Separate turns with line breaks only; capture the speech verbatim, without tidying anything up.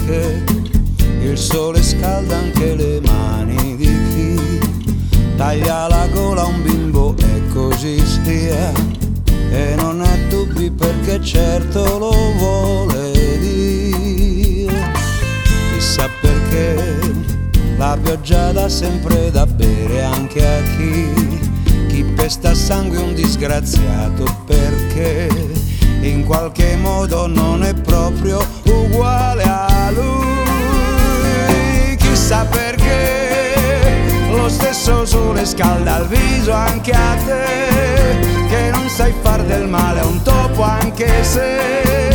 perché il sole scalda anche le mani di chi taglia la gola a un bimbo e così sia, e non ha dubbi perché certo lo vuole Dio. Chissà perché la pioggia dà sempre da bere anche a chi chi pesta sangue è un disgraziato, perché in qualche modo non è proprio uguale a lui. Chissà perché lo stesso sole scalda il viso anche a te, che non sai far del male a un topo anche se